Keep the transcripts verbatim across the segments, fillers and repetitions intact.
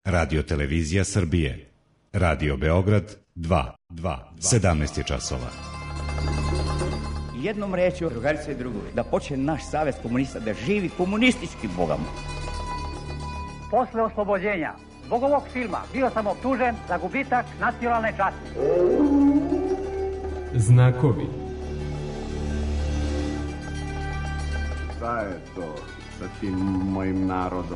Radio Televizija Srbije. Radio Beograd dva. sedamnaest je časova. Jednom rečju, drugarice i drugovi, da počne naš savez komunista da živi komunistički bogama. Posle oslobođenja zbog ovog filma bio sam optužen za gubitak nacionalne časti. Znakovi. Šta je to sa tim mojim narodom?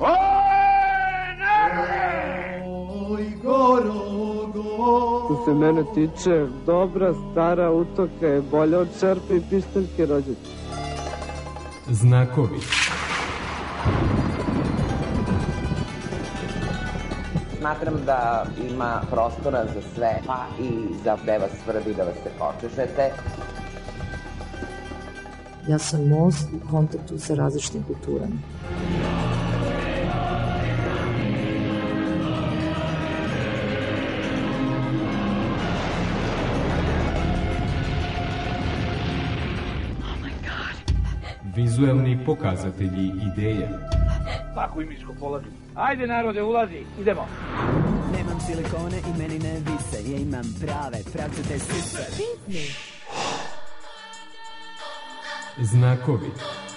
Oj, Gorogo. Što se mene tiče, dobra stara utoka je bolja od čerpe i pištaljke rođačke. Znakovi. Smatram da ima prostora za sve, pa i za gde vas svrbi da vas se počešete. Ja sam most u kontaktu sa različitim kulturama. Vizuelni pokazatelji ideje. Tako i miško polazi. Ajde narode, ulazi, idemo. Nemam silikone i meni ne vise, ja imam prave pravcete sise. Pitni. Znakovi.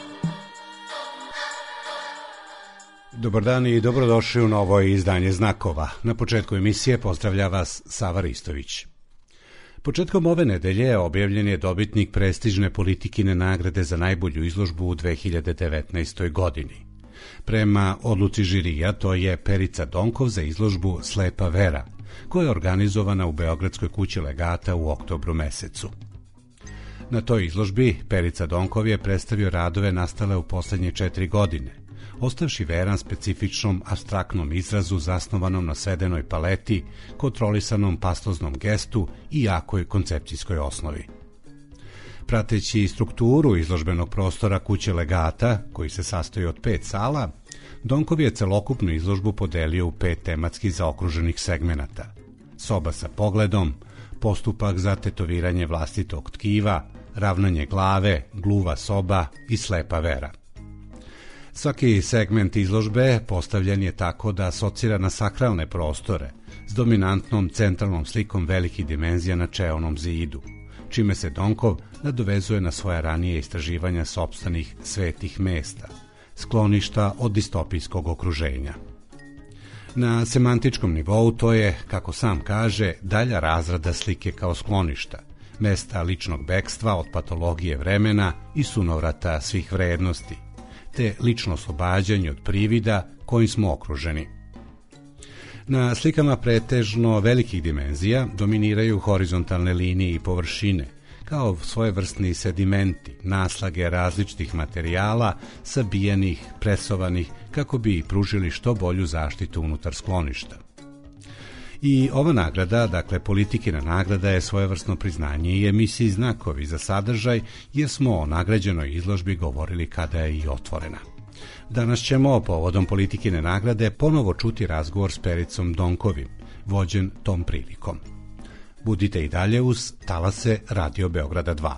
Dobar dan i dobrodošli u novo izdanje Znakova. Na početku emisije pozdravlja vas Sava Ristović. Početkom ove nedelje objavljen je dobitnik prestižne Politikine nagrade za najbolju izložbu u dve hiljade devetnaestoj. godini. Prema odluci žirija, to je Perica Donkov za izložbu Slepa vera, koja je organizovana u Beogradskoj kući legata u oktobru mesecu. Na toj izložbi Perica Donkov je predstavio radove nastale u poslednje četiri godine, ostavši veran specifičnom abstraktnom izrazu zasnovanom na svedenoj paleti, kontrolisanom pastoznom gestu i jakoj koncepcijskoj osnovi. Prateći strukturu izložbenog prostora kuće legata, koji se sastoji od pet sala, Donkov je celokupnu izložbu podelio u pet tematski zaokruženih segmenata: soba sa pogledom, postupak za tetoviranje vlastitog tkiva, ravnanje glave, gluva soba i slepa vera. Svaki segment izložbe postavljen je tako da asocira na sakralne prostore s dominantnom centralnom slikom velikih dimenzija na čeonom zidu, čime se Donkov nadovezuje na svoja ranije istraživanja sopstvenih svetih mesta, skloništa od distopijskog okruženja. Na semantičkom nivou to je, kako sam kaže, dalja razrada slike kao skloništa, mesta ličnog bekstva od patologije vremena i sunovrata svih vrednosti, te lično oslobađanje od privida kojim smo okruženi. Na slikama pretežno velikih dimenzija dominiraju horizontalne linije i površine, kao svojevrsni sedimenti, naslage različitih materijala, sabijenih, presovanih, kako bi pružili što bolju zaštitu unutar skloništa. I ova nagrada, dakle Politikina nagrada, je svojevrsno priznanje i emisiji Znakovi za sadržaj, jer smo o nagrađenoj izložbi govorili kada je i otvorena. Danas ćemo, povodom Politikine nagrade, ponovo čuti razgovor s Pericom Donkovim, vođen tom prilikom. Budite i dalje uz talase Radio Beograda dva.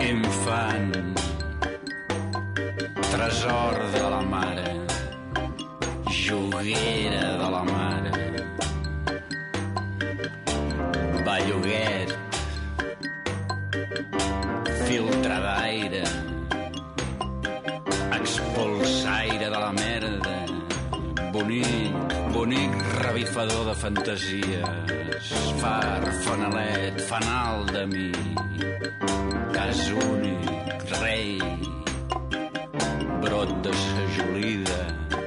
infant, tresor de la mare, joguera de la mare, belluguet, filtre d'aire, expulsaire de la merda, bonic, bonic revifador de fantasies, far, fanalet, fanal de mi, cas únic, rei, brot de sajolida,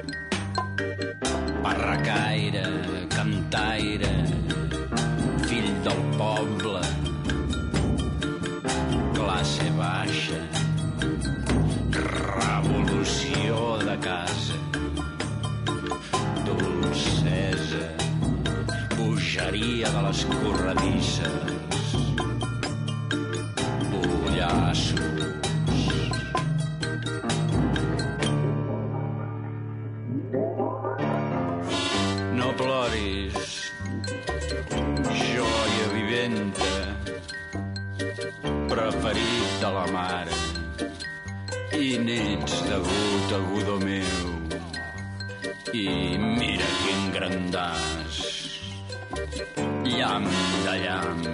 barracaire, cantaire, fill del poble, classe baixa, revolució de casa, dolcesa, bogeria de les corredisses, pollassos. No ploris, joia viventa, preferit de la mare, i n'ets degut, agudó meu, i mira quin grandàs, llamp de llamp,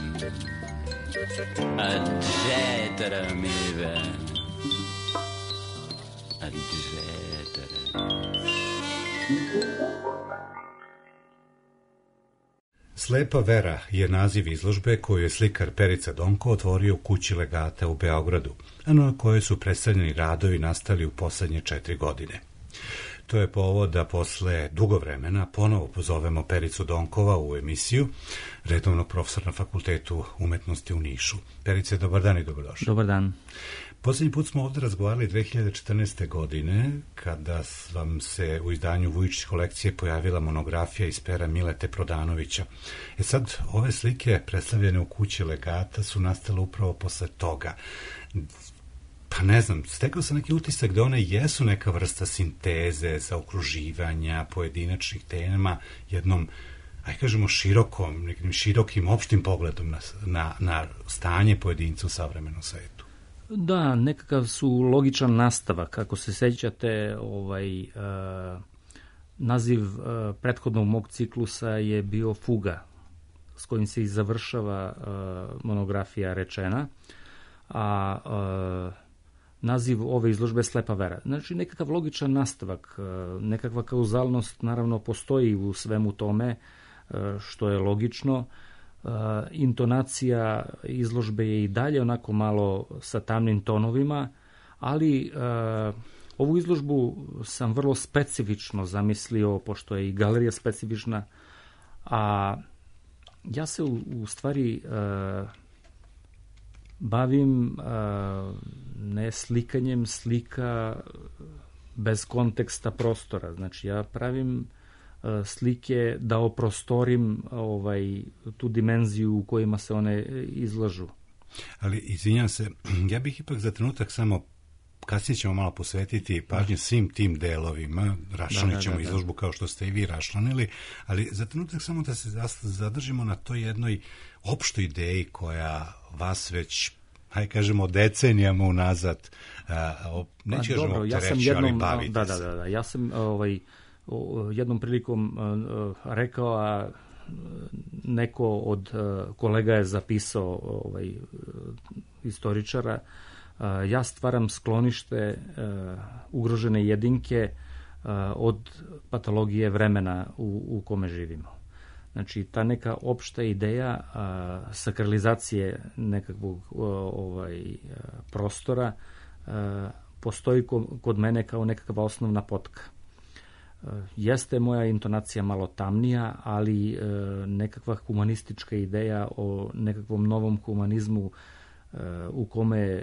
etcètera meva, etcètera. Slepa vera je naziv izložbe koju je slikar Perica Donko otvorio u kući Legata u Beogradu, a na kojoj su predstavljeni radovi nastali u poslednje četiri godine. To je povod da posle dugo vremena ponovo pozovemo Pericu Donkova u emisiju, redovnog profesora na Fakultetu umetnosti u Nišu. Perice, dobar dan i dobrodošli. Dobar dan. Poslednji put smo ovde razgovarali dve hiljade četrnaeste. godine, kada vam se u izdanju Vujičić kolekcije pojavila monografija iz pera Milete Prodanovića. E sad, ove slike predstavljene u kući Legata su nastale upravo posle toga. Pa ne znam, stekao sam neki utisak da one jesu neka vrsta sinteze, zaokruživanja pojedinačnih tema jednom, aj kažemo, širokom, nekim širokim opštim pogledom na, na, na stanje pojedinca u savremenom svetu. Da, nekakav su logičan nastavak. Ako se sećate, ovaj, uh, naziv uh, prethodnog mog ciklusa je bio Fuga, s kojim se i završava uh, monografija rečena, a uh, naziv ove izložbe Slepa vera. Znači, nekakav logičan nastavak, uh, nekakva kauzalnost naravno postoji u svemu tome, uh, što je logično. Uh, intonacija izložbe je i dalje onako malo sa tamnim tonovima, ali uh, ovu izložbu sam vrlo specifično zamislio, pošto je i galerija specifična, a ja se u, u stvari uh, bavim uh, ne slikanjem slika bez konteksta prostora. Znači, ja pravim slike da oprostorim ovaj, tu dimenziju u kojima se one izlažu. Ali, izvinjam se, ja bih ipak za trenutak samo, kasnije ćemo malo posvetiti pažnje svim tim delovima, raščlanit ćemo da, da, da, izložbu kao što ste i vi raščlanili, ali za trenutak samo da se zadržimo na toj jednoj opštoj ideji koja vas već, hajde kažemo, decenijama unazad, neću kažemo optereći, ali bavite da, da, da, da, ja sam ovaj, jednom prilikom rekao, a neko od kolega je zapisao, ovaj, istoričara, ja stvaram sklonište ugrožene jedinke od patologije vremena u, u kome živimo. Znači, ta neka opšta ideja sakralizacije nekakvog ovaj, prostora postoji kod mene kao nekakva osnovna potka. Jeste moja intonacija malo tamnija, ali e, nekakva humanistička ideja o nekakvom novom humanizmu e, u kome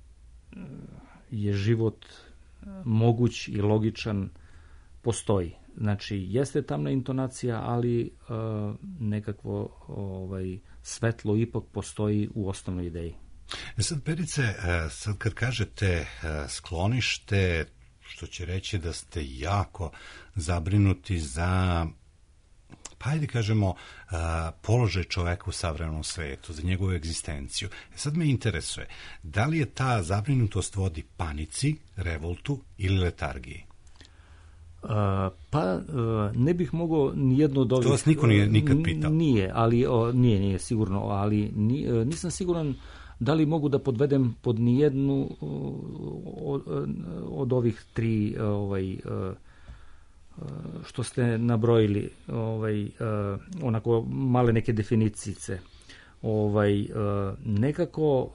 je život moguć i logičan postoji. Znači, jeste tamna intonacija, ali e, nekakvo ovaj, svetlo ipak postoji u osnovnoj ideji. E sad, Perice, sad kad kažete sklonište, što će reći da ste jako zabrinuti za pa ajde kažemo položaj čoveka u savremenom svetu, za njegovu egzistenciju. Sad me interesuje, da li je ta zabrinutost vodi panici, revoltu ili letargiji? Uh, pa uh, ne bih mogao nijedno od ovih... To vas niko nije nikad pitao? Nije, ali, o, nije, nije sigurno, ali ni, uh, nisam siguran da li mogu da podvedem pod nijednu od, od ovih tri ovaj, što ste nabrojili, ovaj, onako male neke definicice. Ovaj, nekako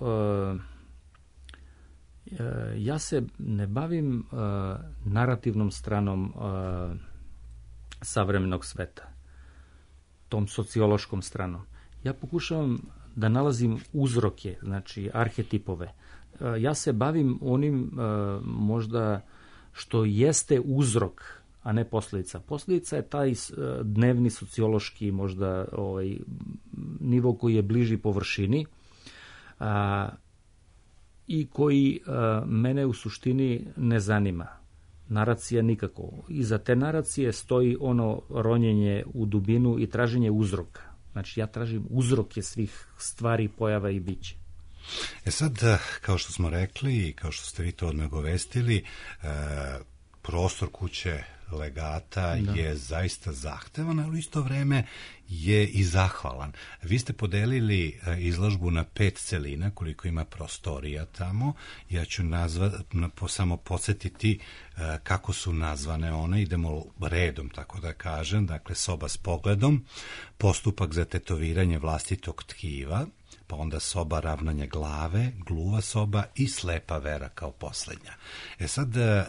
ja se ne bavim narativnom stranom savremenog sveta, tom sociološkom stranom. Ja pokušavam da nalazim uzroke, znači arhetipove. Ja se bavim onim možda što jeste uzrok, a ne posljedica. Posljedica je taj dnevni sociološki možda ovaj, nivo koji je bliži površini a, i koji a, mene u suštini ne zanima. Naracija nikako. Iza te naracije stoji ono ronjenje u dubinu i traženje uzroka. Znači, ja tražim uzroke svih stvari, pojava i bića. E sad, kao što smo rekli i kao što ste vi to odnagovestili, e, prostor kuće legata da. je zaista zahtevan, ali u isto vreme je i zahvalan. Vi ste podelili izložbu na pet celina, koliko ima prostorija tamo. Ja ću nazva, po, samo podsjetiti kako su nazvane one. Idemo redom, tako da kažem. Dakle, soba s pogledom, postupak za tetoviranje vlastitog tkiva, pa onda soba ravnanja glave, gluva soba i slepa vera kao poslednja. E sad,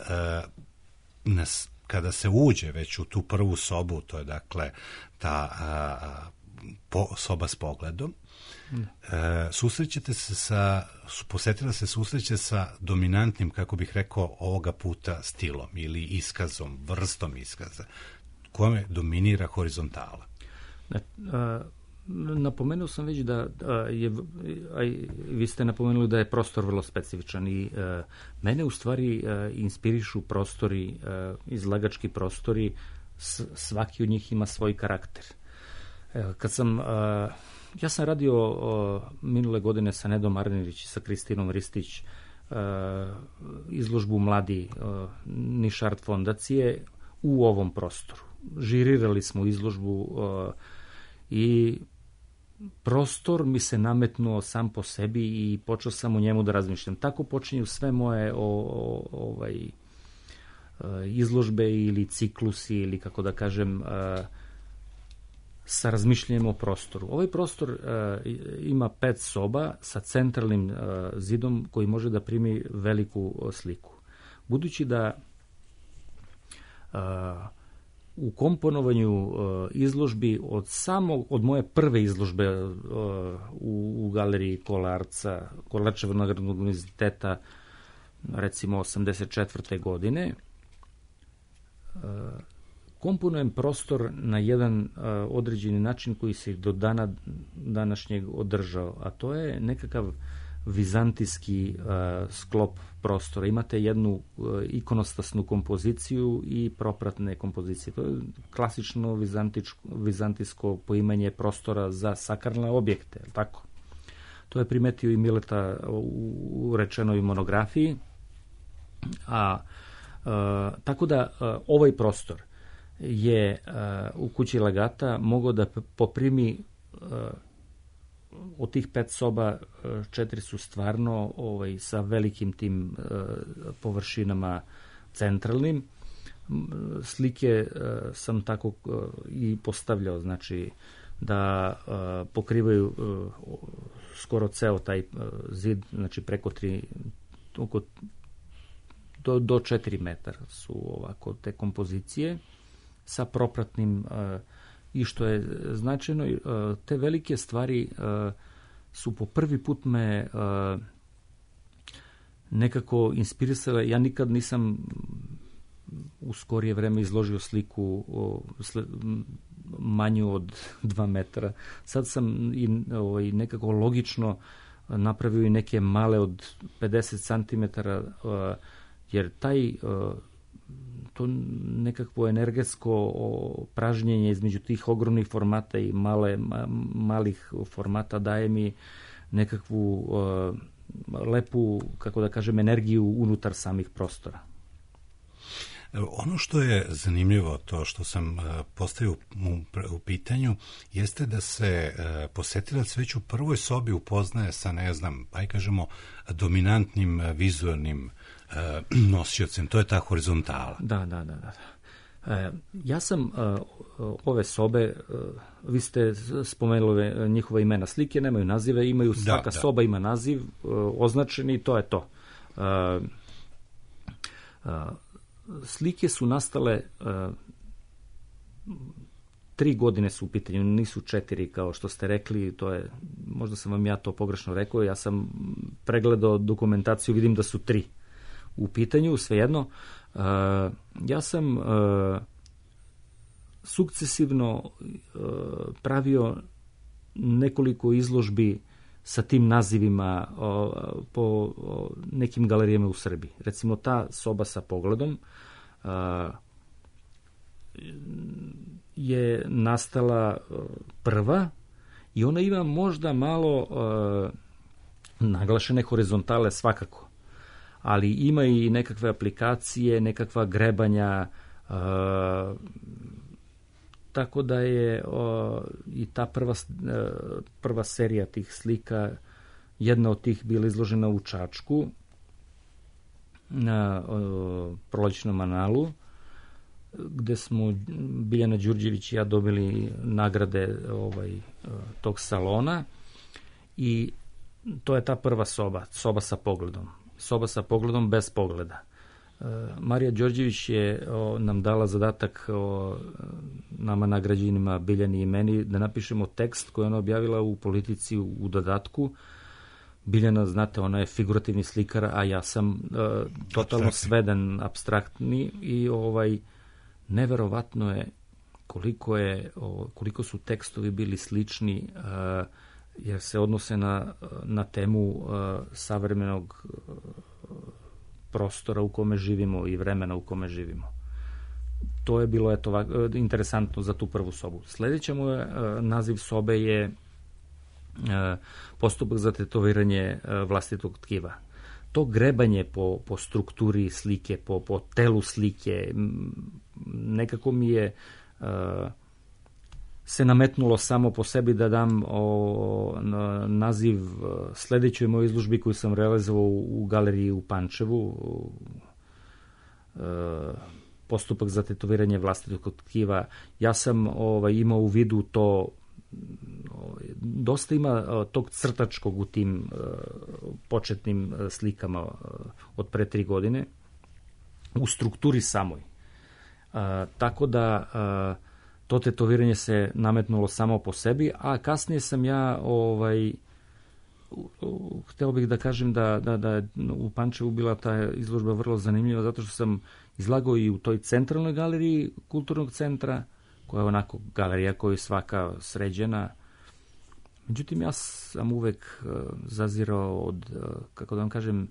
nas kada se uđe već u tu prvu sobu, to je dakle ta a, po, soba s pogledom, mm. e, susrećete se sa, posetila se susreće sa dominantnim, kako bih rekao, ovoga puta stilom ili iskazom, vrstom iskaza, kome dominira horizontala. Ne, a... Napomenuo sam već da je, a vi ste napomenuli da je prostor vrlo specifičan i e, mene u stvari e, inspirišu prostori, e, izlagački prostori, s, svaki od njih ima svoj karakter. E, kad sam, e, ja sam radio o, minule godine sa Nedom Arnerić i sa Kristinom Ristić e, izložbu Mladi e, Niš Art fondacije u ovom prostoru. Žirirali smo izložbu e, i prostor mi se nametnuo sam po sebi i počeo sam u njemu da razmišljam. Tako počinju sve moje o, o, ovaj, izložbe ili ciklusi ili kako da kažem sa razmišljanjem o prostoru. Ovaj prostor ima pet soba sa centralnim zidom koji može da primi veliku sliku. Budući da u komponovanju uh, izložbi od samo od moje prve izložbe uh, u, u galeriji Kolarca, Kolarčevog nagradnog univerziteta, recimo osamdeset četvrte godine, uh, komponujem prostor na jedan uh, određeni način koji se do dana današnjeg održao, a to je nekakav vizantijski uh, sklop prostora. Imate jednu uh, ikonostasnu kompoziciju i propratne kompozicije. To je klasično vizantijsko poimanje prostora za sakralne objekte, tako? To je primetio i Mileta u, u rečenoj monografiji. A, uh, tako da uh, ovaj prostor je uh, u kući legata mogao da poprimi uh, od tih pet soba, četiri su stvarno ovaj, sa velikim tim uh, površinama centralnim. Slike uh, sam tako uh, i postavljao, znači da uh, pokrivaju uh, skoro ceo taj uh, zid, znači preko tri, oko, do, do četiri metara su ovako te kompozicije sa propratnim uh, i što je značajno, te velike stvari su po prvi put me nekako inspirisale. Ja nikad nisam u skorije vreme izložio sliku manju od dva metra. Sad sam i nekako logično napravio i neke male od pedeset centimetara, jer taj to nekakvo energetsko pražnjenje između tih ogromnih formata i male, ma, malih formata daje mi nekakvu uh, lepu, kako da kažem, energiju unutar samih prostora. Ono što je zanimljivo, to što sam postavio u, u pitanju, jeste da se posetilac već u prvoj sobi upoznaje sa, ne znam, aj kažemo, dominantnim vizualnim nosiocem. To je ta horizontala. Da, da, da, da. E, ja sam e, ove sobe, e, vi ste spomenuli njihova imena, slike nemaju nazive, imaju, svaka da, da. soba ima naziv, e, označeni, to je to. E, e, slike su nastale, e, tri godine su u pitanju, nisu četiri kao što ste rekli, to je, možda sam vam ja to pogrešno rekao, ja sam pregledao dokumentaciju, vidim da su tri u pitanju, svejedno. Uh, ja sam uh, sukcesivno uh, pravio nekoliko izložbi sa tim nazivima uh, po uh, nekim galerijama u Srbiji. Recimo ta soba sa pogledom uh, je nastala uh, prva i ona ima možda malo uh, naglašene horizontale svakako, ali ima i nekakve aplikacije, nekakva grebanja, uh, tako da je uh, i ta prva, uh, prva serija tih slika, jedna od tih bila izložena u Čačku, na uh, prolećnom analu, gde smo Biljana Đurđević i ja dobili nagrade ovaj, uh, tog salona, i to je ta prva soba, soba sa pogledom. Soba sa pogledom bez pogleda. E, Marija Đorđević je o, nam dala zadatak, o, nama nagrađenima, Biljani i meni, da napišemo tekst koji ona objavila u Politici u, u dodatku. Biljana, znate, ona je figurativni slikar, a ja sam e, totalno sveden, apstraktni, i ovaj neverovatno je koliko je o, koliko su tekstovi bili slični, e, jer se odnose na, na temu uh, savremenog uh, prostora u kome živimo i vremena u kome živimo. To je bilo eto, uh, interesantno za tu prvu sobu. Sljedeća mu je, uh, naziv sobe je uh, postupak za tetoviranje uh, vlastitog tkiva. To grebanje po, po strukturi slike, po, po telu slike, nekako mi je uh, se nametnulo samo po sebi da dam o, na, naziv sledećoj mojoj izložbi koju sam realizovao u, u galeriji u Pančevu, e, postupak za tetoviranje vlastitog tkiva. Ja sam ovaj, imao u vidu to, ovaj, dosta ima o, tog crtačkog u tim e, početnim e, slikama e, od pre tri godine, u strukturi samoj. E, tako da e, to tetoviranje se nametnulo samo po sebi, a kasnije sam ja ovaj, hteo bih da kažem da, da, da u Pančevu bila ta izložba vrlo zanimljiva, zato što sam izlagao i u toj centralnoj galeriji kulturnog centra, koja je onako galerija koja je svaka sređena. Međutim, ja sam uvek zazirao od, kako da vam kažem,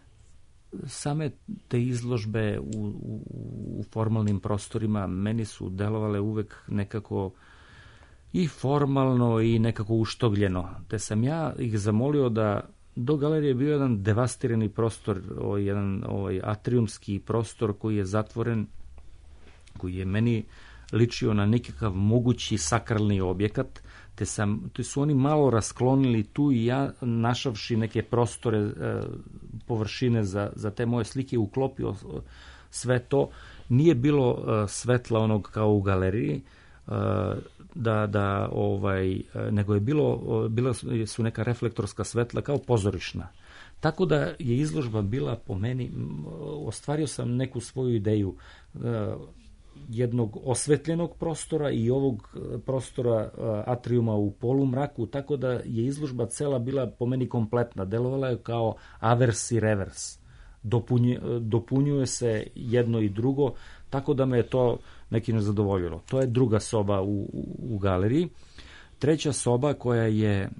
same te izložbe u, u, u formalnim prostorima meni su delovale uvek nekako i formalno i nekako uštogljeno. Te sam ja ih zamolio da do galerije je bio jedan devastirani prostor, ovaj, jedan ovaj, atrijumski prostor koji je zatvoren, koji je meni ličio na nekakav mogući sakralni objekat, te, sam, te su oni malo rasklonili tu i ja, našavši neke prostore, e, površine za, za te moje slike, uklopio sve to. Nije bilo e, svetla onog kao u galeriji, e, da, da, ovaj, nego je bilo, bilo su neka reflektorska svetla kao pozorišna. Tako da je izložba bila po meni, ostvario sam neku svoju ideju e, jednog osvetljenog prostora i ovog prostora atrijuma u polumraku, tako da je izložba cela bila po meni kompletna. Delovala je kao avers i revers. Dopunjuje, dopunjuje se jedno i drugo, tako da me je to neki nezadovoljilo. To je druga soba u, u, u galeriji. Treća soba, koja je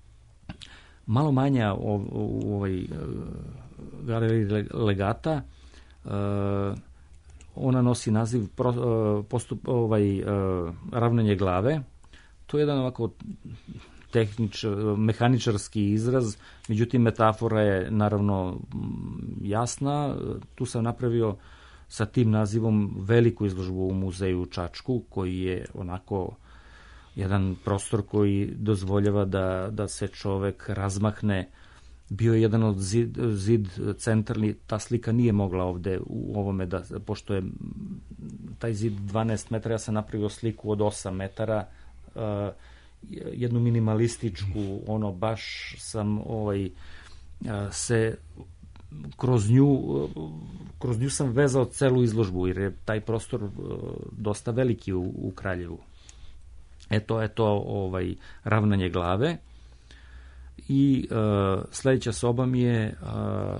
malo manja u, u ovoj galeriji Legata, uh, ona nosi naziv pro, postup, ovaj, ravnanje glave. To je jedan ovako tehnič, mehaničarski izraz, međutim metafora je naravno jasna. Tu sam napravio sa tim nazivom veliku izložbu u muzeju u Čačku, koji je onako jedan prostor koji dozvoljava da, da se čovek razmahne. Bio je jedan od zid, zid centralni, ta slika nije mogla ovde u ovome, da, pošto je taj zid dvanaest metara, ja sam napravio sliku od osam metara, uh, jednu minimalističku, ono baš sam ovaj, uh, se kroz nju, kroz nju sam vezao celu izložbu, jer je taj prostor dosta veliki u, u Kraljevu. Eto, eto ovaj, ravnanje glave. I uh, sledeća soba mi je uh,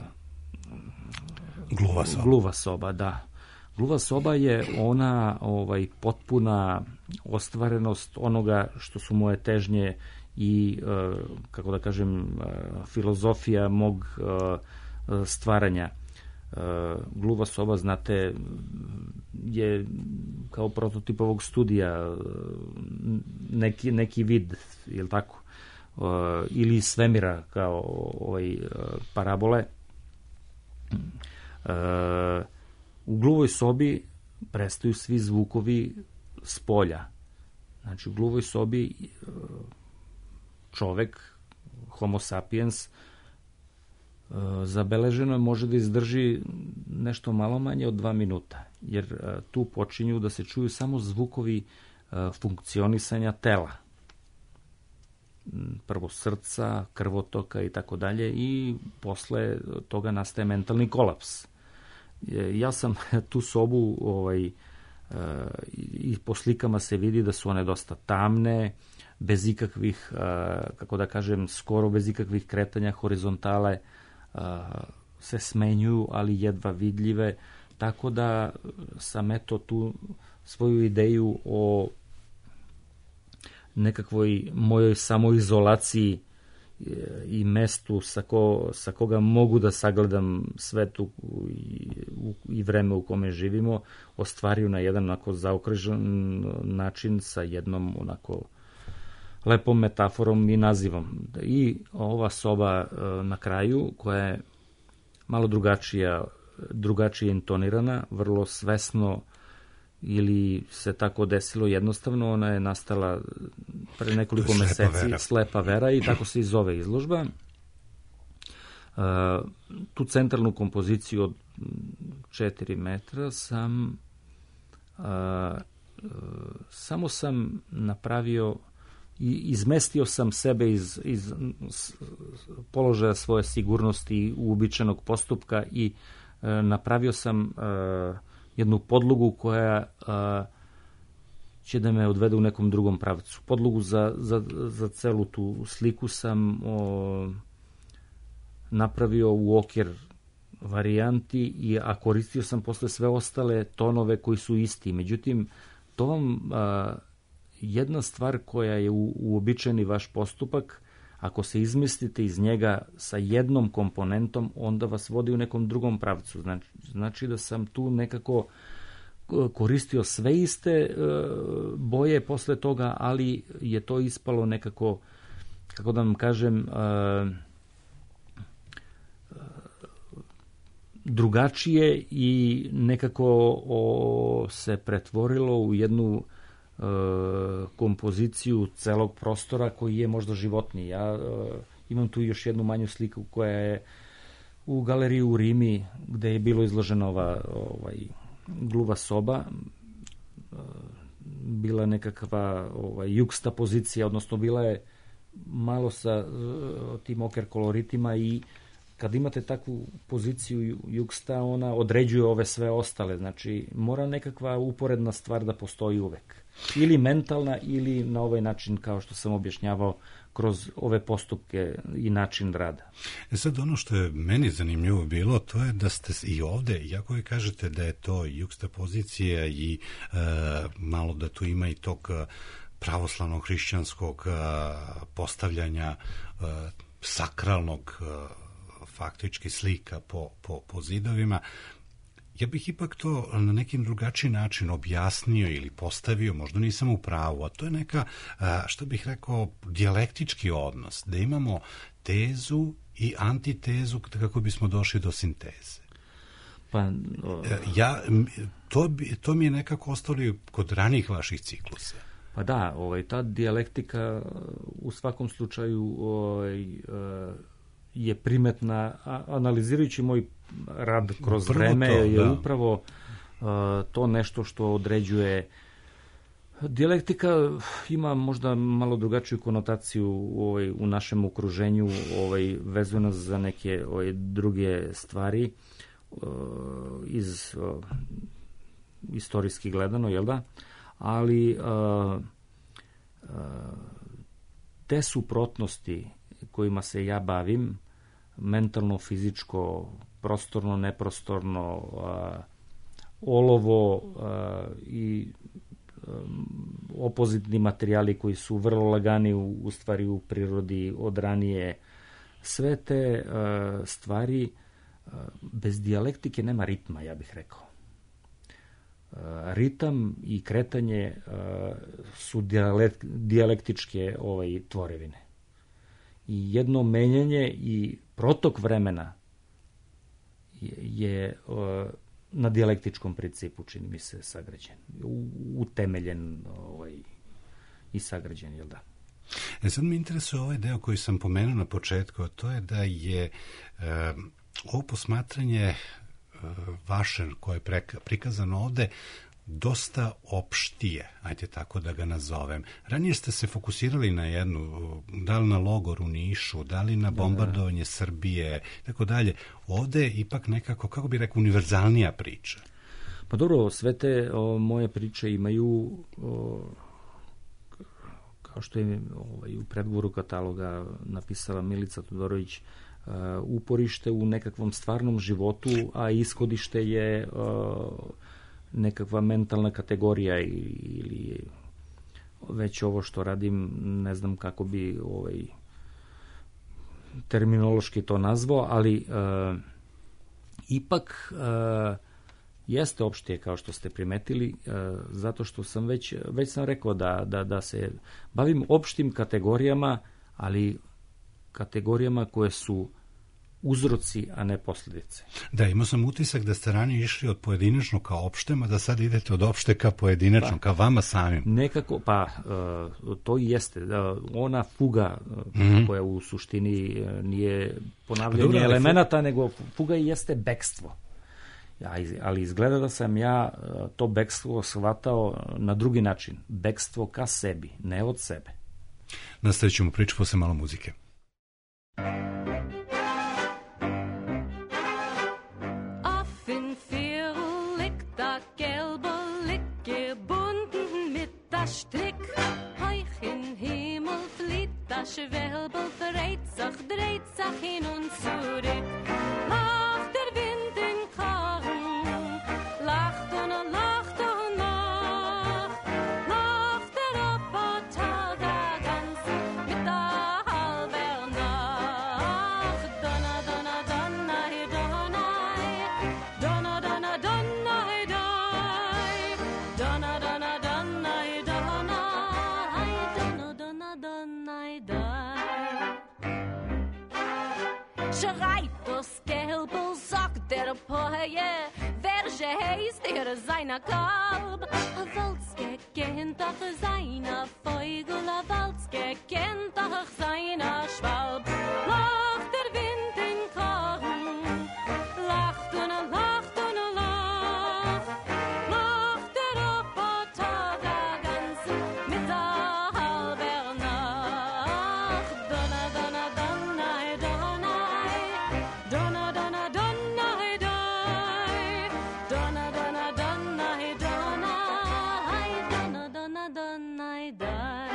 gluva soba. Gluva soba, da. Gluva soba je ona ovaj, potpuna ostvarenost onoga što su moje težnje i, uh, kako da kažem, uh, filozofija mog uh, stvaranja. Gluva soba, znate, je kao prototip ovog studija neki, neki vid, je li tako? Ili svemira kao ovaj, parabole. U gluvoj sobi prestaju svi zvukovi s polja. Znači, u gluvoj sobi čovek, homo sapiens, zabeleženo može da izdrži nešto malo manje od dva minuta, jer tu počinju da se čuju samo zvukovi funkcionisanja tela. Prvo srca, krvotoka i tako dalje, i posle toga nastaje mentalni kolaps. Ja sam tu sobu, ovaj, i po slikama se vidi da su one dosta tamne, bez ikakvih, kako da kažem, skoro bez ikakvih kretanja horizontale, se smenjuju, ali jedva vidljive, tako da sam eto tu svoju ideju o nekakvoj mojoj samoizolaciji i mestu sa, ko, sa koga mogu da sagledam svetu i, i vreme u kome živimo, ostvario na jedan onako zaokružen način sa jednom onako lepom metaforom i nazivom. I ova soba na kraju, koja je malo drugačija, drugačije intonirana, vrlo svesno, ili se tako desilo jednostavno, ona je nastala pre nekoliko meseci, vera. Slepa vera, i tako se i zove izložba. Tu centralnu kompoziciju od četiri metra sam samo sam napravio i izmestio sam sebe iz, iz položaja svoje sigurnosti uobičajenog postupka i e, napravio sam e, jednu podlogu koja e, će da me odvede u nekom drugom pravcu. Podlogu za, za, za celu tu sliku sam o, napravio u okvir varijanti, i, a koristio sam posle sve ostale tonove koji su isti. Međutim, to vam... A, jedna stvar koja je u, uobičajeni vaš postupak, ako se izmislite iz njega sa jednom komponentom, onda vas vodi u nekom drugom pravcu. Znači, znači da sam tu nekako koristio sve iste e, boje posle toga, ali je to ispalo nekako, kako da vam kažem, e, drugačije, i nekako o, se pretvorilo u jednu kompoziciju celog prostora koji je možda životniji. Ja uh, imam tu još jednu manju sliku koja je u galeriji u Rimi, gde je bilo izložena ova ovaj, gluva soba. Uh, bila nekakva ovaj, juksta pozicija, odnosno bila je malo sa uh, tim oker koloritima, i kad imate takvu poziciju juksta, ona određuje ove sve ostale. Znači, mora nekakva uporedna stvar da postoji uvek. Ili mentalna, ili na ovaj način, kao što sam objašnjavao, kroz ove postupke i način rada. E sad, ono što je meni zanimljivo bilo, to je da ste i ovde, iako vi kažete da je to juksta pozicija i e, malo da tu ima i tog pravoslavnog hrišćanskog e, postavljanja e, sakralnog e, faktički slika po, po, po zidovima, Ja bih ipak to na nekim drugačiji način objasnio ili postavio, možda nisam u pravu, a to je neka, što bih rekao, dijalektički odnos, da imamo tezu i antitezu kako bismo došli do sinteze. Pa, o... ja, to, bi, to mi je nekako ostalo kod ranijih vaših ciklusa. Pa da, ovaj, ta dijalektika u svakom slučaju ovaj, je primetna, analizirajući moj rad kroz Prvo vreme to, je da. upravo uh, to nešto što određuje. Dijalektika ima možda malo drugačiju konotaciju ovaj, u našem okruženju, ovaj, vezano za neke ovaj, druge stvari uh, iz uh, istorijski gledano, jel da? Ali uh, uh, te suprotnosti kojima se ja bavim, mentalno, fizičko, prostorno, neprostorno, uh, olovo uh, i um, opozitni materijali koji su vrlo lagani u, u stvari u prirodi od ranije, sve te uh, stvari uh, bez dijalektike nema ritma, ja bih rekao. Uh, ritam i kretanje uh, su dijalekt, dijalektičke ovaj, tvorevine. I jedno menjanje i protok vremena je, je uh, na dijalektičkom principu, čini mi se, sagrađen, u, utemeljen ovaj, i sagrađen, jel da? E sad mi interesuje ovaj deo koji sam pomenuo na početku, a to je da je uh, ovo posmatranje uh, vaše koje je preka, prikazano ovde dosta opštije, ajde tako da ga nazovem. Ranije ste se fokusirali na jednu, da li na logor u Nišu, da li na bombardovanje da. Srbije, tako dalje. Ovde je ipak nekako, kako bi rekao, univerzalnija priča. Pa dobro, sve te o, moje priče imaju, o, kao što je ovaj, u predgovoru kataloga napisala Milica Todorović, o, uporište u nekakvom stvarnom životu, a ishodište je o, nekakva mentalna kategorija ili već ovo što radim, ne znam kako bi ovaj, terminološki to nazvao, ali uh, ipak uh, jeste opštije, kao što ste primetili, uh, zato što sam već, već sam rekao da, da, da se bavim opštim kategorijama, ali kategorijama koje su uzroci, a ne posljedice. Da, imao sam utisak da ste ranije išli od pojedinačno ka opštem, a da sad idete od opšte ka pojedinačno, pa, ka vama samim. Nekako, pa, uh, to i jeste. Uh, ona fuga, uh, mm-hmm. koja u suštini uh, nije ponavljanje dobro, elemenata, fu... nego fuga i jeste bekstvo. Ja, ali izgleda da sam ja uh, to bekstvo shvatao na drugi način. Bekstvo ka sebi, ne od sebe. Nastavit ćemo priču posle malo muzike. Strick, heuch in Himmel flieht das Schwelbel, verrät sich, dreht sich hin und zurück. Lacht der Wind in Karren, lacht und lacht und lacht, lacht der Opa Tag der ganze mit der halben Nacht. Donna, donna, donna, donna, donna, donna, donna, donna, donna, donna, schreit das Gelbel, sagt der Poje, welche heißt er seiner Kalb? A Walzke kennt doch seiner Vögel, a Walzke kennt doch seiner Schwalb. Lacht der Wind in Korn, lacht und lacht und lacht, lacht der Opa Tag der ganze mit der halben Nacht. Donna, donna, donna, donna, donna, donna, donna, donna, donna, donna, donna, donna, donna, donna,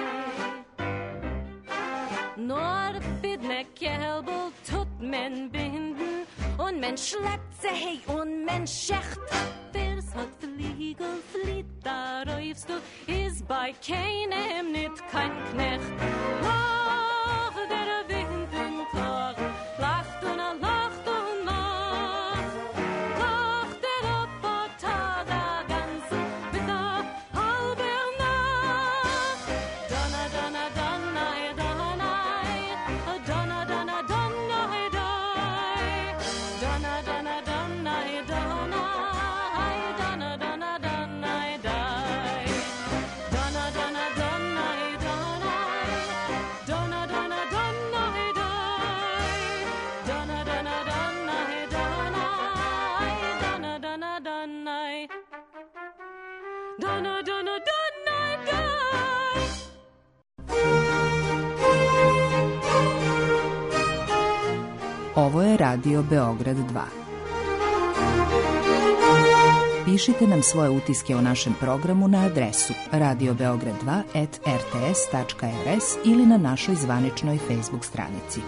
nur fidne Kälbel tut men binden und men schleppt sie hey und men schecht. Wer's hat Fliegel, flieht da räufst du, is bei keinem nit kein Knecht. Lacht der Wind in Korn, lacht und er lacht und lacht, lacht der Donna, Donna, Donna, Donna, Donna, Donna, Donna, die. Donna, Donna, Donna, Donna, Donna, Donna, Donna, die. Donna, Donna, Donna, Donna, Donna, Donna, Donna, Donna, Donna, Donna, die. Ovo je Radio Beograd dva. Pišite nam svoje utiske o našem programu na adresu radio beograd dva at r t s tačka r s ili na našoj zvaničnoj Facebook stranici.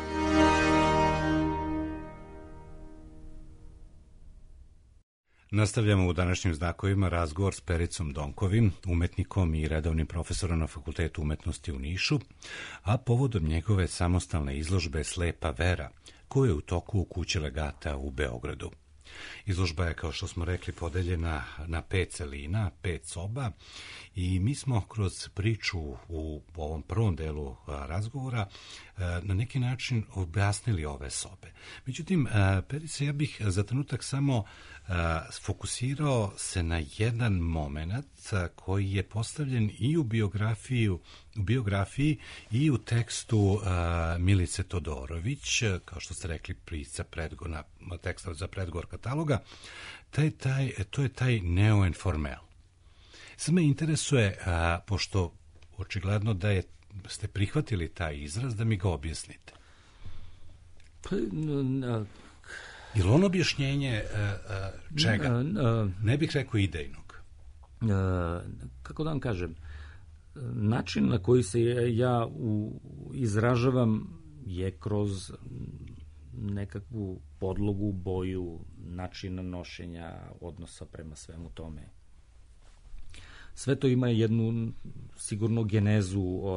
Nastavljamo u današnjim znakovima razgovor s Pericom Donkovim, umetnikom i redovnim profesorom na Fakultetu umetnosti u Nišu, a povodom njegove samostalne izložbe Slepa vera, koja je u toku u kući Legata u Beogradu. Izložba je, kao što smo rekli, podeljena na pet celina, pet soba i mi smo kroz priču u ovom prvom delu razgovora na neki način objasnili ove sobe. Međutim, Perice, ja bih za trenutak samo fokusirao se na jedan moment koji je postavljen i u biografiju, u biografiji i u tekstu Milice Todorović, kao što ste rekli, pisca predgona, teksta za predgovor kataloga. Taj, taj, to je taj neo-informel. Sad me interesuje, a, pošto očigledno da je, ste prihvatili taj izraz, da mi ga objasnite. Pa, no, je li on objašnjenje a, a, čega? A, ne bih rekao idejnog. A, kako da vam kažem, način na koji se ja u, izražavam je kroz nekakvu podlogu, boju, načina nošenja, odnosa prema svemu tome. Sve to ima jednu sigurno genezu uh,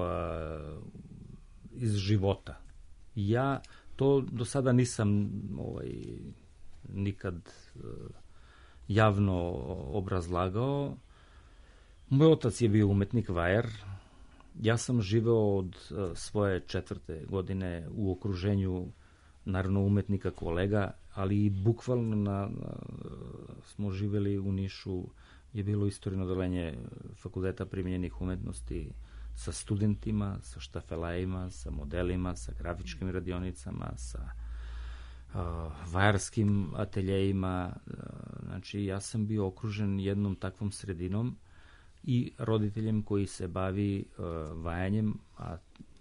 iz života. Ja to do sada nisam ovaj, nikad uh, javno obrazlagao. Moj otac je bio umetnik vajer. Ja sam živeo od uh, svoje četvrte godine u okruženju naravno umetnika kolega, ali i bukvalno na, na, smo živjeli u Nišu, je bilo istorijno odeljenje Fakulteta primijenjenih umetnosti sa studentima, sa štafelajima, sa modelima, sa grafičkim radionicama, sa uh, vajarskim ateljejima. Uh, znači, ja sam bio okružen jednom takvom sredinom i roditeljem koji se bavi uh, vajanjem, a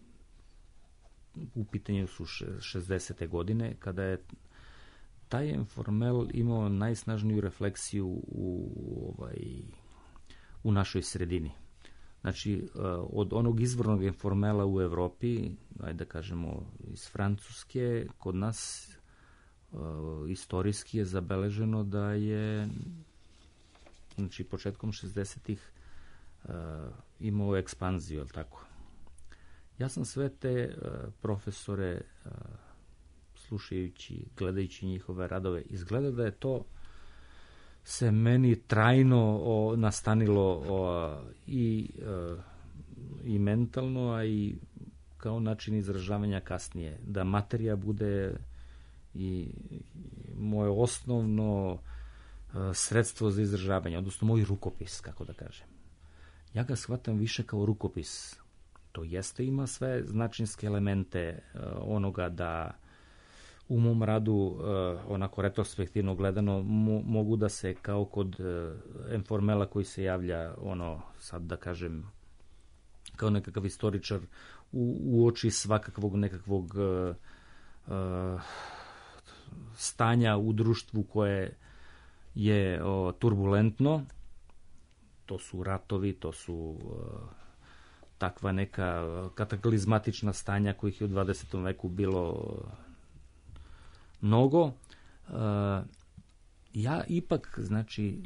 u pitanju su šezdesete godine, kada je taj informel imao najsnažniju refleksiju u, ovaj, u našoj sredini. Znači, od onog izvornog informela u Evropi, ajde da kažemo iz Francuske, kod nas istorijski je zabeleženo da je, znači, početkom šezdesetih imao ekspanziju, je li tako? Ja sam sve te uh, profesore uh, slušajući, gledajući njihove radove, izgleda da je to se meni trajno o, nastanilo o, i, uh, i mentalno, a i kao način izražavanja kasnije. Da materija bude i moje osnovno uh, sredstvo za izražavanje, odnosno moj rukopis, kako da kažem. Ja ga shvatam više kao rukopis. To jeste, ima sve značinske elemente uh, onoga da u mom radu, uh, onako retrospektivno gledano, mo- mogu da se kao kod uh, informela koji se javlja, ono, sad da kažem, kao nekakav istoričar, u, u oči svakakvog nekakvog uh, uh, stanja u društvu koje je uh, turbulentno. To su ratovi, to su Uh, takva neka kataklizmatična stanja kojih je u dvadesetom veku bilo mnogo. Ja ipak, znači,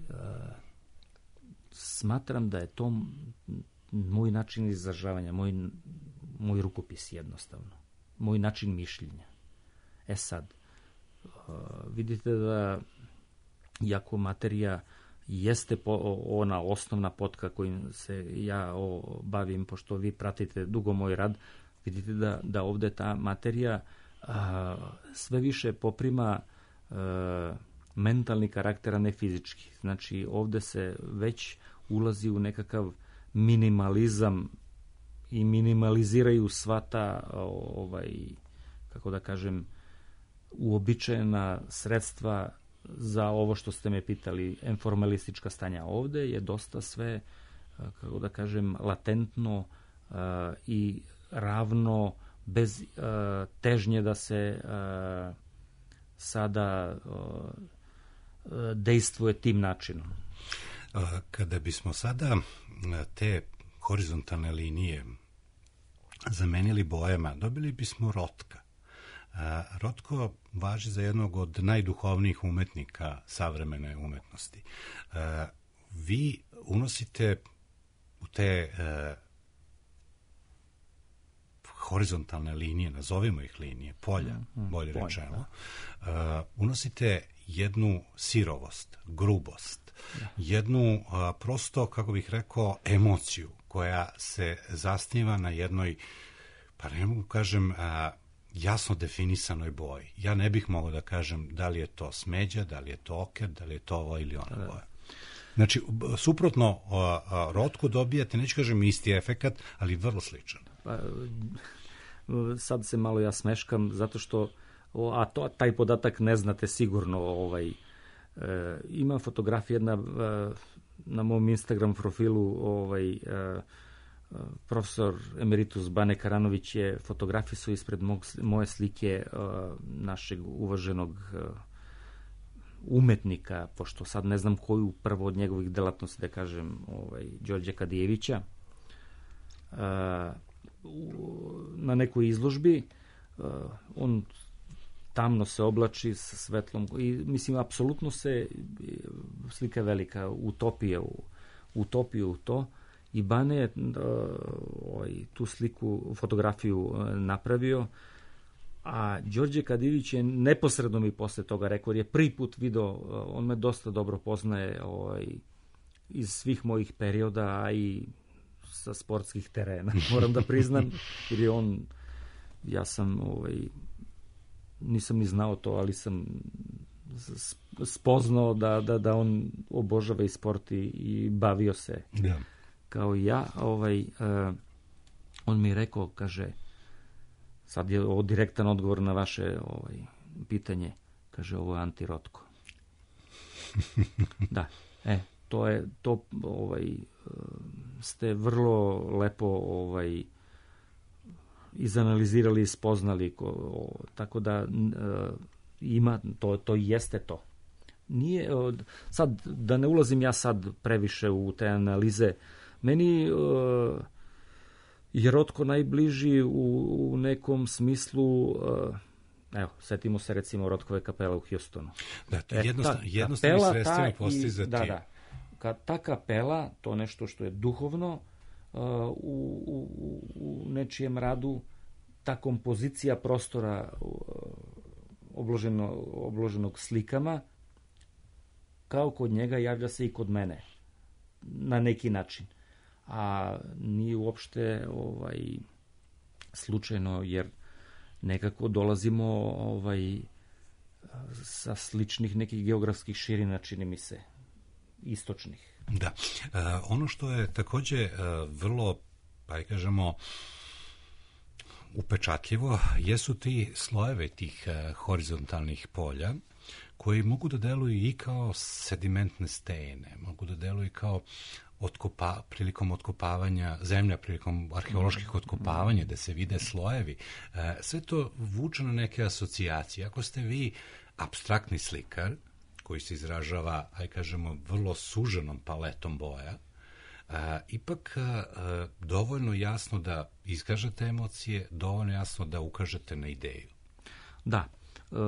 smatram da je to moj način izražavanja, moj, moj rukopis jednostavno, moj način mišljenja. E sad, vidite da jako materija jeste po, ona osnovna potka kojim se ja o, bavim, pošto vi pratite dugo moj rad, vidite da, da ovde ta materija a, sve više poprima mentalni karakter, a ne fizički. Znači, ovde se već ulazi u nekakav minimalizam i minimaliziraju sva ta, ovaj, kako da kažem, uobičajena sredstva za ovo što ste me pitali, informalistička stanja. Ovde je dosta sve, kako da kažem, latentno uh, i ravno, bez uh, težnje da se uh, sada uh, dejstvuje tim načinom. Kada bismo sada te horizontalne linije zamenili bojama, dobili bismo Rotka. Rotko važi za jednog od najduhovnijih umetnika savremene umetnosti. Vi unosite u te horizontalne linije, nazovimo ih linije, polja, bolje rečeno, unosite jednu sirovost, grubost, jednu prosto, kako bih rekao, emociju koja se zasniva na jednoj, pa ne mogu kažem, jasno definisanoj boji. Ja ne bih mogao da kažem da li je to smeđa, da li je to oker, da li je to ova ili ona boja. Znači, suprotno Rotku dobijate, neću kažem isti efekat, ali vrlo sličan. Pa, sad se malo ja smeškam, zato što, a to, taj podatak ne znate sigurno, ovaj, e, ima fotografija jedna e, na mom Instagram profilu, ovaj, e, profesor emeritus Bane Karanović je fotografisao ispred mog, moje slike uh, našeg uvaženog uh, umetnika, pošto sad ne znam koju prvo od njegovih delatnosti da kažem, ovaj, Đorđe Kadijevića, uh, na nekoj izložbi. Uh, on tamno se oblači sa svetlom i mislim, apsolutno se slika je velika, utopija u, utopiju u to. I Bane je uh, tu sliku, fotografiju uh, napravio, a Đorđe Kadijević je neposredno mi posle toga rekao, jer je prvi put video, uh, on me dosta dobro poznaje ovaj, iz svih mojih perioda, a i sa sportskih terena, moram da priznam, jer je on, ja sam, ovaj, nisam ni znao to, ali sam spoznao da, da, da on obožava i sport i, i bavio se. Da. Kao i ja, ovaj, uh, on mi je rekao, kaže, sad je ovo direktan odgovor na vaše ovaj, pitanje, kaže, ovo je anti-Rotko. Da, e, to je, to, ovaj, ste vrlo lepo, ovaj, izanalizirali i spoznali, ko, o, tako da uh, ima, to, to jeste to. Nije, sad, da ne ulazim ja sad previše u te analize, meni uh, je Rotko najbliži u, u nekom smislu, uh, evo, setimo se recimo Rotkove kapele u Hjustonu. Da, to je jednostavno, jednostavno sredstveno postizati. Da, da. Ka, ta kapela, to nešto što je duhovno uh, u, u, u nečijem radu, ta kompozicija prostora uh, obloženo, obloženog slikama, kao kod njega javlja se i kod mene, na neki način. A nije uopšte ovaj, slučajno, jer nekako dolazimo ovaj, sa sličnih nekih geografskih širina, čini mi se, istočnih. Da. E, ono što je takođe e, vrlo, pa i kažemo, upečatljivo, jesu ti slojeve tih e, horizontalnih polja, koji mogu da deluju i kao sedimentne stene, mogu da deluju i kao otkopa, prilikom otkopavanja zemlja, prilikom arheoloških otkopavanja, da se vide slojevi. E, sve to vuče na neke asocijacije. Ako ste vi apstraktni slikar, koji se izražava, aj kažemo, vrlo suženom paletom boja, e, ipak e, dovoljno jasno da iskažete emocije, dovoljno jasno da ukažete na ideju. Da. E,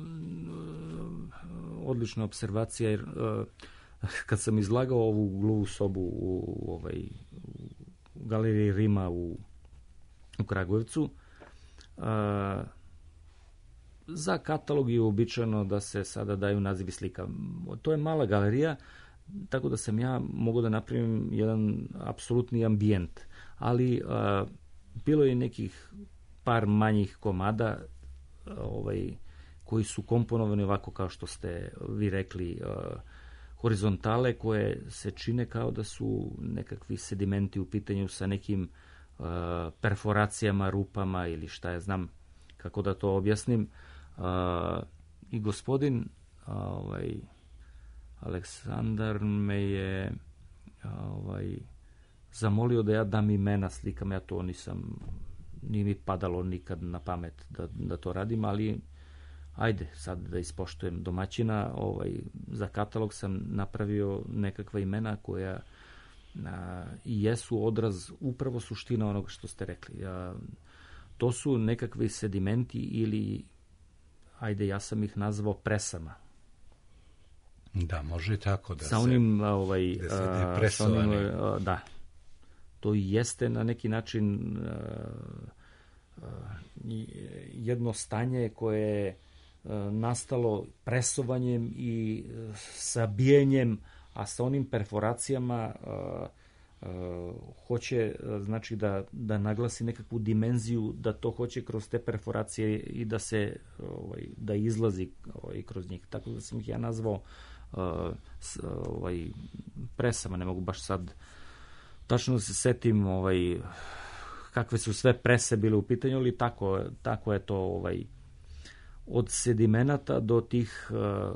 odlična observacija, jer e, kad sam izlagao ovu gluvu sobu u, u, ovaj, u galeriji Rima u, u Kragujevcu, a, za katalog je uobičajeno da se sada daju nazivi slika. To je mala galerija, tako da sam ja mogao da napravim jedan apsolutni ambijent, ali a, bilo je nekih par manjih komada ovaj, koji su komponovani ovako kao što ste vi rekli, horizontale koje se čine kao da su nekakvi sedimenti u pitanju sa nekim perforacijama, rupama ili šta ja znam kako da to objasnim. I gospodin ovaj, Aleksandar me je ovaj, zamolio da ja dam imena slikama, ja to nisam, nije mi padalo nikad na pamet da, da to radim, ali ajde sad da ispoštujem domaćina. Ovaj, za katalog sam napravio nekakva imena koja a, i jesu odraz upravo suština onoga što ste rekli. A, to su nekakvi sedimenti ili, ajde, ja sam ih nazvao presama. Da, može i tako da sa onim, se, ovaj, da se depresovani. Onim, da, to jeste na neki način a, a, jedno stanje koje je nastalo presovanjem i sabijenjem, a sa onim perforacijama uh, uh, hoće, znači, da, da naglasi nekakvu dimenziju, da to hoće kroz te perforacije i da se ovaj, da izlazi ovaj, kroz njih. Tako da sam ih ja nazvao uh, s, ovaj, presama. Ne mogu baš sad tačno da se setim ovaj, kakve su sve prese bile u pitanju, ali tako, tako je to ovaj, od sedimenata do tih uh,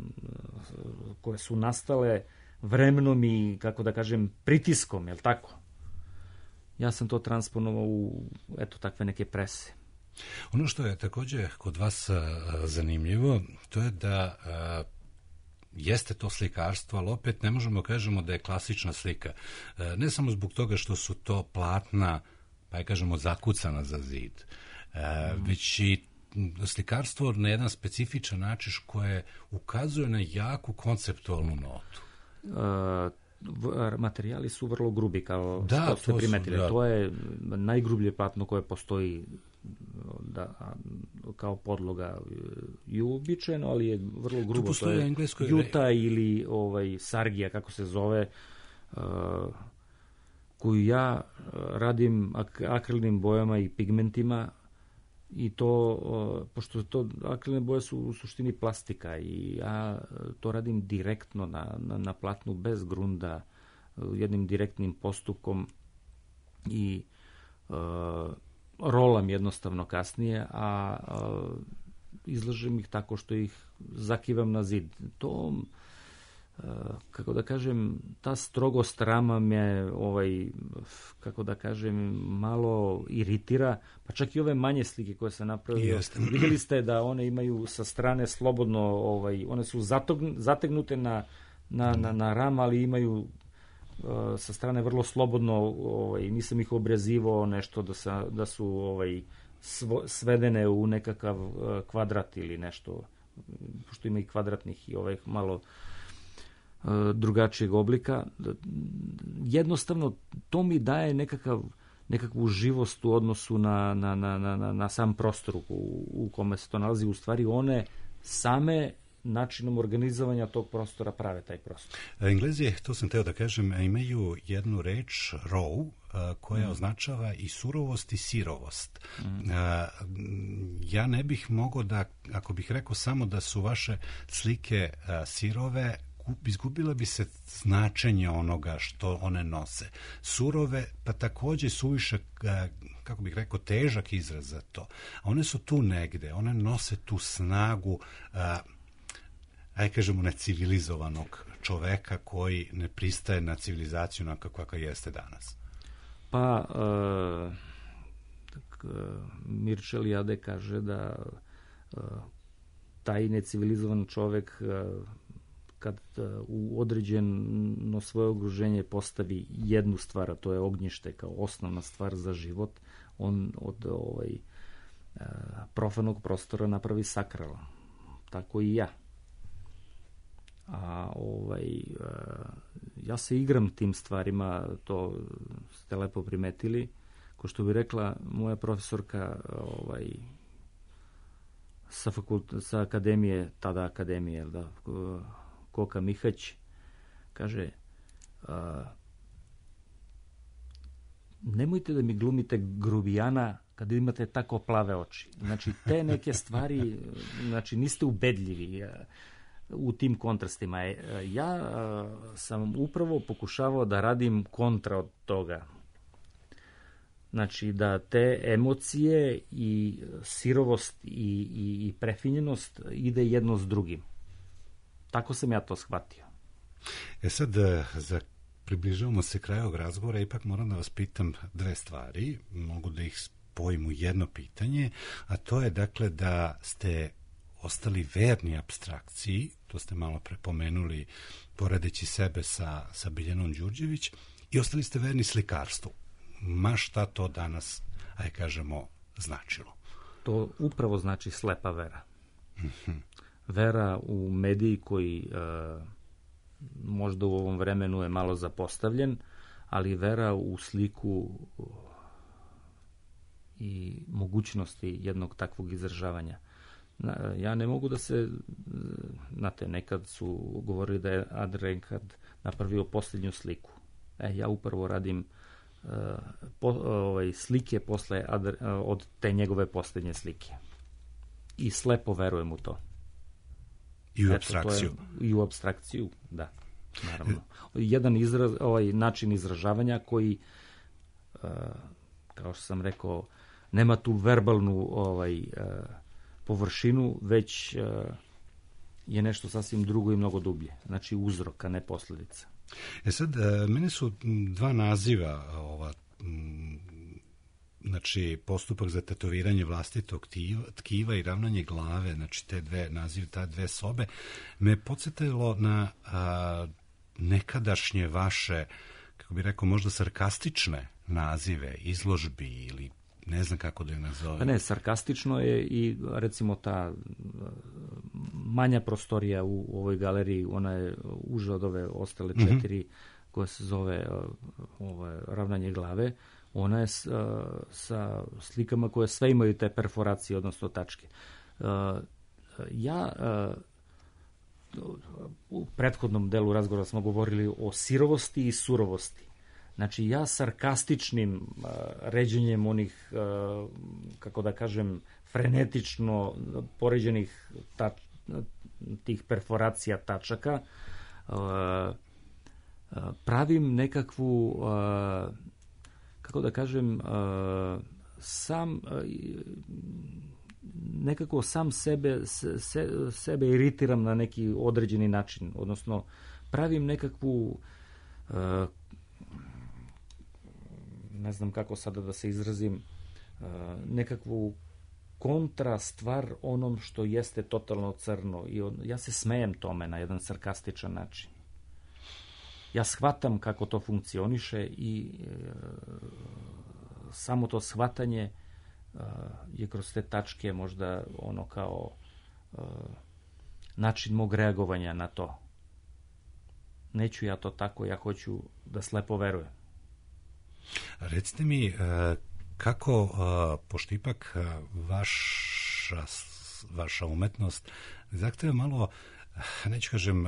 koje su nastale vremenom i, kako da kažem, pritiskom, jel tako? Ja sam to transponovao u, eto, takve neke prese. Ono što je također kod vas uh, zanimljivo, to je da uh, jeste to slikarstvo, ali opet ne možemo kažemo da je klasična slika. Uh, ne samo zbog toga što su to platna, pa je kažemo zakucana za zid, uh, mm. već i slikarstvo na jedan specifičan način koje ukazuje na jaku konceptualnu notu. Uh, materijali su vrlo grubi, kao da, što ste to primetili. Su, da. To je najgrublje platno koje postoji da, kao podloga i uobičajeno, ali je vrlo grubo. To, to je englesko... juta ili ovaj, sargija, kako se zove, uh, koju ja radim ak- akrilnim bojama i pigmentima. I to, pošto to akrilne boje su u suštini plastika i ja to radim direktno na, na, na platnu, bez grunda, jednim direktnim postupkom i uh, rolam jednostavno kasnije, a uh, izlažem ih tako što ih zakivam na zid. To, uh, kako da kažem, ta strogost rama me, ovaj, kako da kažem, malo iritira, pa čak i ove manje slike koje sam napravio. Jeste. Vidjeli ste da one imaju sa strane slobodno, ovaj, one su zatogn, zategnute na, na, na, na ram, ali imaju uh, sa strane vrlo slobodno, ovaj, nisam ih obrezivao nešto da, sa, da su ovaj, svo, svedene u nekakav uh, kvadrat ili nešto, pošto ima i kvadratnih i ovih malo drugačijeg oblika. Jednostavno, to mi daje nekakav, nekakvu živost u odnosu na, na, na, na, na sam prostor u, u kome se to nalazi. U stvari, one same načinom organizovanja tog prostora prave taj prostor. Englezi, to sam teo da kažem, imaju jednu reč, raw, koja mm. označava i surovost i sirovost. Mm. Ja ne bih mogao da, ako bih rekao samo da su vaše slike sirove, izgubila bi se značenje onoga što one nose. Surove, pa također suviše, kako bih rekao, težak izraz za to. A one su tu negde, one nose tu snagu, ajde kažemo, necivilizovanog čoveka koji ne pristaje na civilizaciju onako kakva jeste danas. Pa, uh, tak, uh, Mircea Eliade kaže da uh, taj necivilizovan čovek uh, kad u određeno svoje okruženje postavi jednu stvar, a to je ognjište kao osnovna stvar za život, on od ovaj, profanog prostora napravi sakrala. Tako i ja. A ovaj, ja se igram tim stvarima, to ste lepo primetili. Ko što bi rekla moja profesorka ovaj, sa, fakult, sa akademije, tada akademije, da, Koka Mihać, kaže, a, nemojte da mi glumite grubijana kad imate tako plave oči. Znači, te neke stvari, znači, niste ubedljivi u tim kontrastima. Ja sam upravo pokušavao da radim kontra od toga. Znači, da te emocije i sirovost i, i, i prefinjenost ide jedno s drugim. Tako sam ja to shvatio. E sad, za približavamo se kraju ovog razgovora, ipak moram da vas pitam dve stvari, mogu da ih spojim u jedno pitanje, a to je dakle da ste ostali verni apstrakciji, to ste malo prepomenuli poredeći sebe sa, sa Biljanom Đurđević, i ostali ste verni slikarstvu. Ma šta to danas, aj kažemo, značilo? To upravo znači slepa vera. Mm-hmm. Vera u mediji koji e, možda u ovom vremenu je malo zapostavljen, ali vera u sliku i mogućnosti jednog takvog izražavanja. Ja ne mogu da se, znate, nekad su govorili da je Adrenkad napravio posljednju sliku. E, ja upravo radim uh, po, ovaj, slike posle, od te njegove posljednje slike. I slepo verujem u to. I u Eto, apstrakciju. Je, I u apstrakciju, da, naravno. Jedan izraz, ovaj način izražavanja koji, uh, kao što sam rekao, nema tu verbalnu ovaj, uh, površinu, već uh, je nešto sasvim drugo i mnogo dublje. Znači uzrok, a ne posljedica. E sad, mene su dva naziva, ova, m, znači postupak za tetoviranje vlastitog tkiva, tkiva i ravnanje glave, znači te dve nazive, ta dve sobe, me podsjetilo na a, nekadašnje vaše, kako bih rekao, možda sarkastične nazive, izložbi ili ne znam kako da je nazove. Pa ne, sarkastično je i recimo ta manja prostorija u, u ovoj galeriji, ona je uža od ove ostale četiri, mm-hmm. koja se zove ove, ravnanje glave, ona je s, sa slikama koje sve imaju te perforacije, odnosno tačke. Ja u prethodnom delu razgovora smo govorili o sirovosti i surovosti. Znači, ja sarkastičnim uh, ređenjem onih, uh, kako da kažem, frenetično poređenih ta, tih perforacija tačaka, uh, uh, pravim nekakvu, uh, kako da kažem, uh, sam, uh, nekako sam sebe, se, sebe iritiram na neki određeni način, odnosno pravim nekakvu uh, ne znam kako sada da se izrazim, nekakvu kontra stvar onom što jeste totalno crno. I on, ja se smejem tome na jedan sarkastičan način. Ja shvatam kako to funkcioniše i e, samo to shvatanje e, je kroz te tačke možda ono kao e, način mog reagovanja na to. Neću ja to tako, ja hoću da slepo verujem. Recite mi, kako, pošto ipak vaša, vaša umetnost zahteva malo, neću kažem,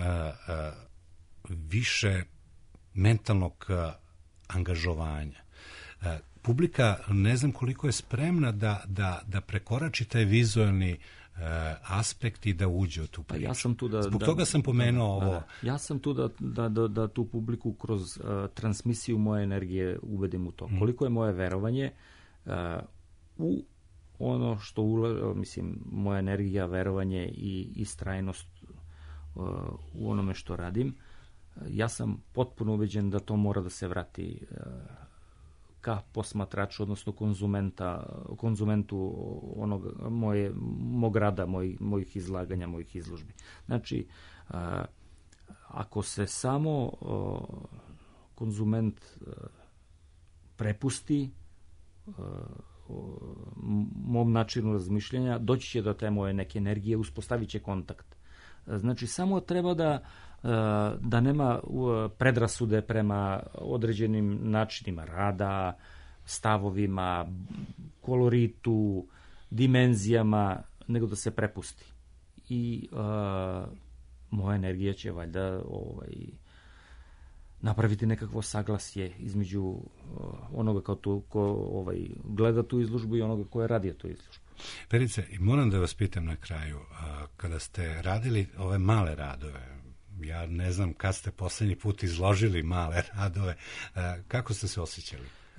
više mentalnog angažovanja. Publika ne znam koliko je spremna da, da, da prekorači taj vizualni aspekt i da uđe u tu priču. Pa ja sam tu da, Zbog da, toga sam pomenuo da, ovo. Da, ja sam tu da, da, da, da tu publiku kroz uh, transmisiju moje energije uvedim u to. Mm. Koliko je moje verovanje uh, u ono što ula, mislim, moja energija, verovanje i istrajnost uh, u onome što radim. Uh, ja sam potpuno ubeđen da to mora da se vrati uh, ka posmatraču, odnosno konzumenta, konzumentu onog moje, mog rada, moj, mojih izlaganja, mojih izložbi. Znači, a, ako se samo a, konzument a, prepusti a, mom načinu razmišljanja, doći će do te moje neke energije, uspostavit će kontakt. Znači, samo treba da da nema predrasude prema određenim načinima rada, stavovima, koloritu, dimenzijama, nego da se prepusti. I uh, moja energija će valjda ovaj, napraviti nekakvo saglasje između onoga kao tu, ko ovaj, gleda tu izložbu i onoga ko je radio tu izložbu. Perice, moram da vas pitam na kraju, kada ste radili ove male radove, ja ne znam kad ste poslednji put izložili male radove, kako ste se osjećali? Uh,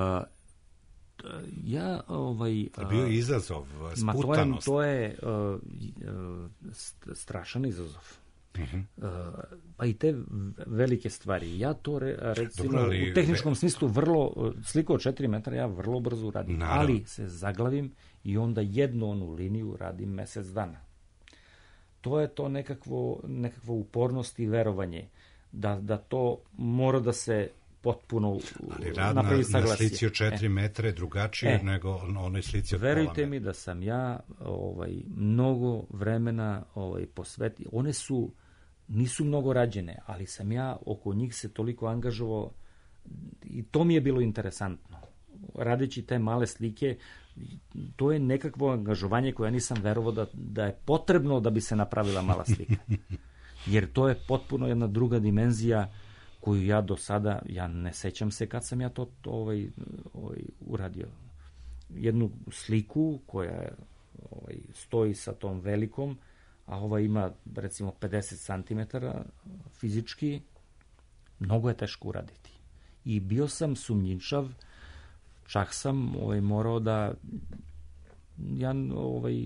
ja ovaj to je bio izazov, sputanost. Ma to je, to je uh, strašan izazov. Uh-huh. Uh, pa i te velike stvari. Ja to re, recimo Dobro, ali, u tehničkom ve... smislu vrlo, sliku od četiri metra ja vrlo brzo uradim, Naravno. ali se zaglavim i onda jednu onu liniju radim mesec dana. To je to nekakvo, nekakvo upornost i verovanje da, da to mora da se potpuno ali rad napravi saglasje. Na slici od četiri metra je drugačije e, nego onoj slici od pola metra. Verujte mi da sam ja ovaj, mnogo vremena ovaj, posvetio. One su, nisu mnogo rađene, ali sam ja oko njih se toliko angažovao i to mi je bilo interesantno. Radeći te male slike, to je nekakvo angažovanje koje ja nisam verovao da, da je potrebno da bi se napravila mala slika. Jer to je potpuno jedna druga dimenzija koju ja do sada, ja ne sećam se kad sam ja to ovaj, ovaj, uradio. Jednu sliku koja ovaj, stoji sa tom velikom, a ova ima recimo pedeset santimetara fizički, mnogo je teško uraditi. I bio sam sumnjičav, čak sam ovaj, morao da ja ovaj,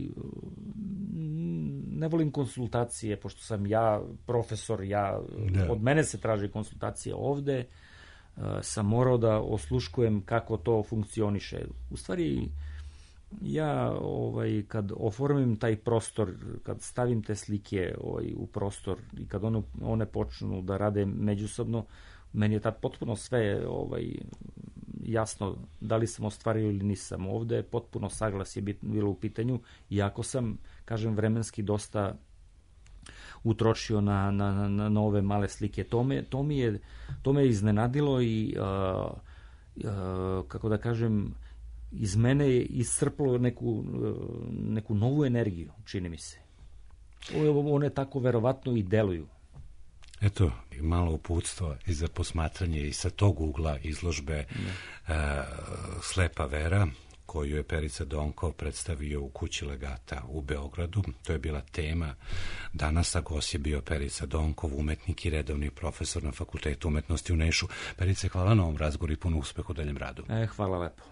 ne volim konsultacije, pošto sam ja profesor, ja, ne. Od mene se traži konsultacije ovde, uh, sam morao da osluškujem kako to funkcioniše. U stvari, ja ovaj, kad oformim taj prostor, kad stavim te slike ovaj, u prostor i kad one, one počnu da rade međusobno, meni je tad potpuno sve ovaj, jasno da li sam ostvario ili nisam. Ovde je potpuno saglasje bilo u pitanju, iako sam, kažem, vremenski dosta utrošio na, na, na, na ove male slike. To me, to mi je, to me je iznenadilo i, uh, uh, kako da kažem, iz mene je iscrplo neku, uh, neku novu energiju, čini mi se. One tako verovatno i deluju. Eto, malo uputstvo i za posmatranje i sa tog ugla izložbe uh, Slepa vera, koju je Perica Donkov predstavio u Kući legata u Beogradu. To je bila tema danas, a gost je bio Perica Donkov, umetnik i redovni profesor na Fakultetu umetnosti u Nišu. Perice, hvala na ovom razgovoru i puno uspeha u daljem radu. E, hvala lepo.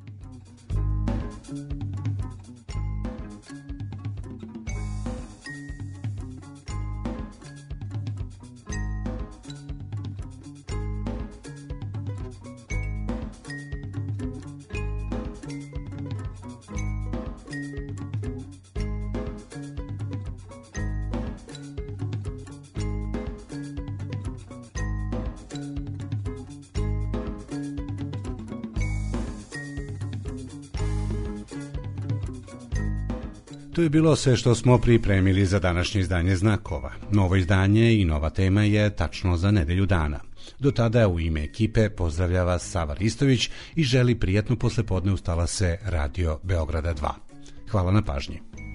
To je bilo sve što smo pripremili za današnje izdanje Znakova. Novo izdanje i nova tema je tačno za nedelju dana. Do tada u ime ekipe pozdravlja vas Sava Ristović i želi prijatno poslepodne. Ustala se Radio Beograda dva. Hvala na pažnji.